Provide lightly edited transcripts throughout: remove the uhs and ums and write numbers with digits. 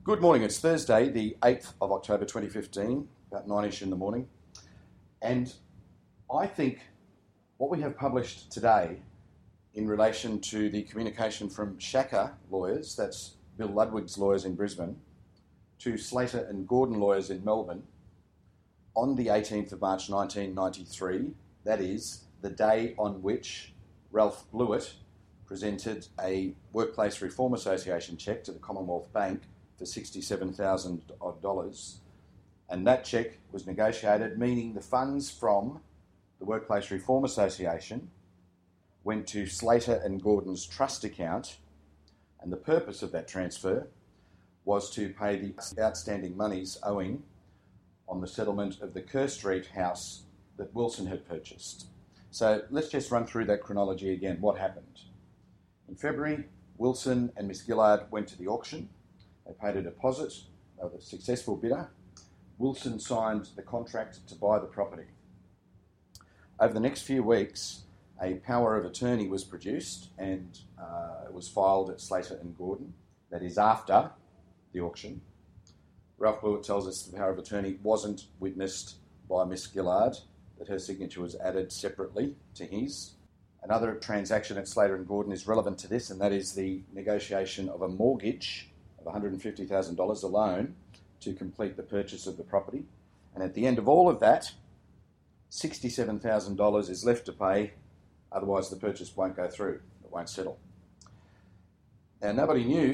Good morning. It's Thursday, the 8th of October 2015, about 9ish in the morning. And I think what we have published today in relation to the communication from Schacker lawyers, that's Bill Ludwig's lawyers in Brisbane, to Slater and Gordon lawyers in Melbourne, on the 18th of March 1993, that is, the day on which Ralph Blewett presented a Workplace Reform Association cheque to the Commonwealth Bank for $67,000, and that cheque was negotiated, meaning the funds from the Workplace Reform Association went to Slater and Gordon's trust account, and the purpose of that transfer was to pay the outstanding monies owing on the settlement of the Kerr Street house that Wilson had purchased. So let's just run through that chronology again. What happened? In February, Wilson and Miss Gillard went to the auction. They paid a deposit of a successful bidder. Wilson signed the contract to buy the property. Over the next few weeks, a power of attorney was produced and it was filed at Slater and Gordon. That is after the auction. Ralph Blewett tells us the power of attorney wasn't witnessed by Miss Gillard, that her signature was added separately to his. Another transaction at Slater and Gordon is relevant to this, and that is the negotiation of a mortgage of $150,000 a loan to complete the purchase of the property. And at the end of all of that, $67,000 is left to pay, otherwise the purchase won't go through, it won't settle. Now, nobody knew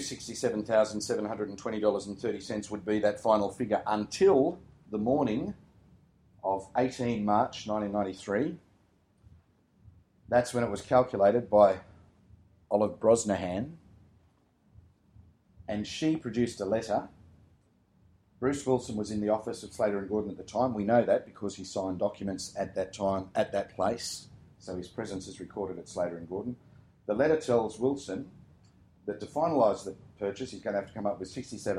$67,720.30 would be that final figure until the morning of 18 March 1993. That's when it was calculated by Olive Brosnahan, and she produced a letter. Bruce Wilson was in the office of Slater and Gordon at the time. We know that because he signed documents at that time, at that place, so his presence is recorded at Slater and Gordon. The letter tells Wilson that to finalise the purchase, he's going to have to come up with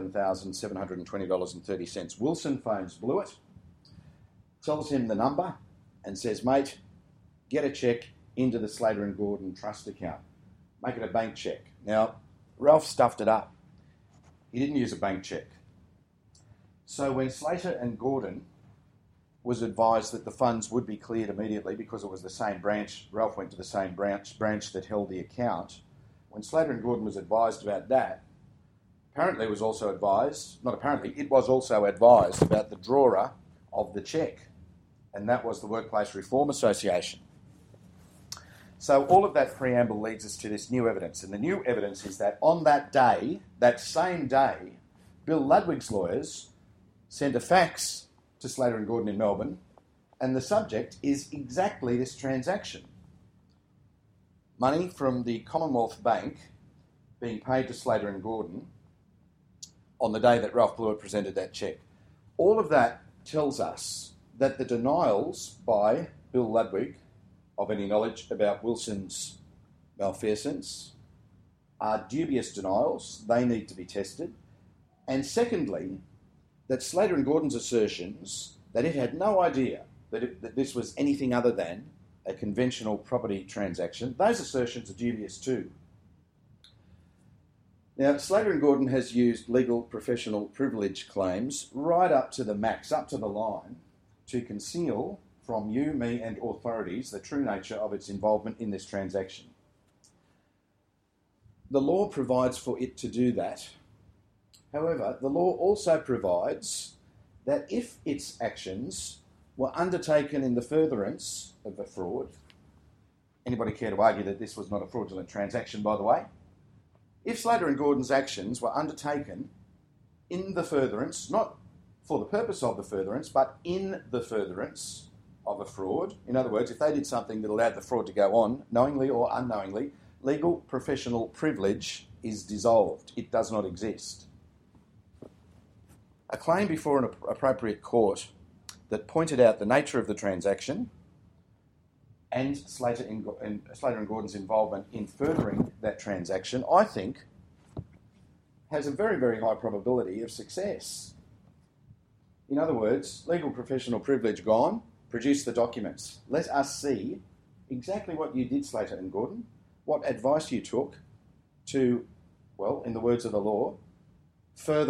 $67,720.30. Wilson phones Blewett, tells him the number, and says, "Mate, get a cheque into the Slater and Gordon trust account. Make it a bank cheque." Now, Ralph stuffed it up. He didn't use a bank cheque. So when Slater and Gordon was advised that the funds would be cleared immediately because it was the same branch, Ralph went to the same branch that held the account. When Slater and Gordon was advised about that, it was also advised about the drawer of the cheque, and that was the Workplace Reform Association. So all of that preamble leads us to this new evidence, and the new evidence is that on that day, that same day, Bill Ludwig's lawyers sent a fax to Slater and Gordon in Melbourne, and the subject is exactly this transaction. Money from the Commonwealth Bank being paid to Slater and Gordon on the day that Ralph Blewett presented that cheque. All of that tells us that the denials by Bill Ludwig of any knowledge about Wilson's malfeasance are dubious denials. They need to be tested. And secondly, that Slater and Gordon's assertions that it had no idea that this was anything other than a conventional property transaction, those assertions are dubious too. Now, Slater and Gordon has used legal professional privilege claims right up to the max, up to the line, to conceal from you, me and authorities the true nature of its involvement in this transaction. The law provides for it to do that. However, the law also provides that if its actions were undertaken in the furtherance of a fraud, anybody care to argue that this was not a fraudulent transaction, by the way? If Slater and Gordon's actions were undertaken in the furtherance, not for the purpose of the furtherance, but in the furtherance of a fraud, in other words, if they did something that allowed the fraud to go on, knowingly or unknowingly, legal professional privilege is dissolved. It does not exist. A claim before an appropriate court that pointed out the nature of the transaction and Slater and Gordon's involvement in furthering that transaction, I think, has a very, very high probability of success. In other words, legal professional privilege gone, produce the documents. Let us see exactly what you did, Slater and Gordon, what advice you took to, well, in the words of the law, further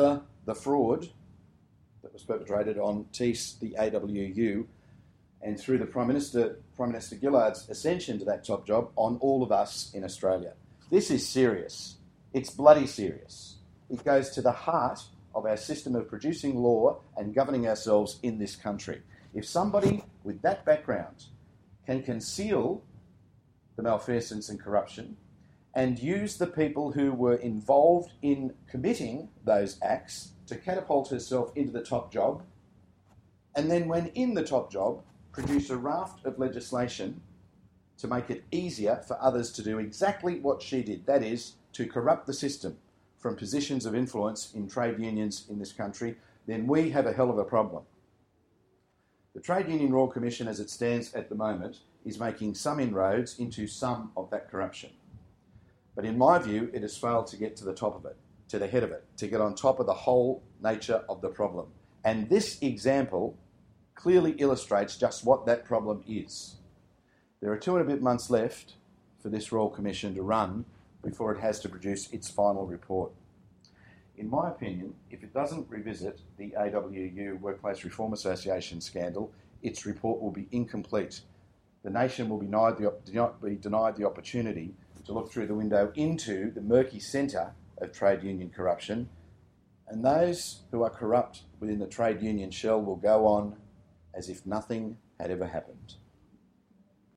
the fraud that was perpetrated on TIS, the AWU, and through the Prime Minister Gillard's ascension to that top job, on all of us in Australia. This is serious. It's bloody serious. It goes to the heart of our system of producing law and governing ourselves in this country. If somebody with that background can conceal the malfeasance and corruption and use the people who were involved in committing those acts to catapult herself into the top job, and then when in the top job, produce a raft of legislation to make it easier for others to do exactly what she did, that is, to corrupt the system from positions of influence in trade unions in this country, then we have a hell of a problem. The Trade Union Royal Commission, as it stands at the moment, is making some inroads into some of that corruption. But in my view, it has failed to get to the top of it, to the head of it, to get on top of the whole nature of the problem. And this example clearly illustrates just what that problem is. There are 2 and a bit months left for this Royal Commission to run before it has to produce its final report. In my opinion, if it doesn't revisit the AWU Workplace Reform Association scandal, its report will be incomplete. The nation will be denied the opportunity to look through the window into the murky centre of trade union corruption, and those who are corrupt within the trade union shell will go on as if nothing had ever happened.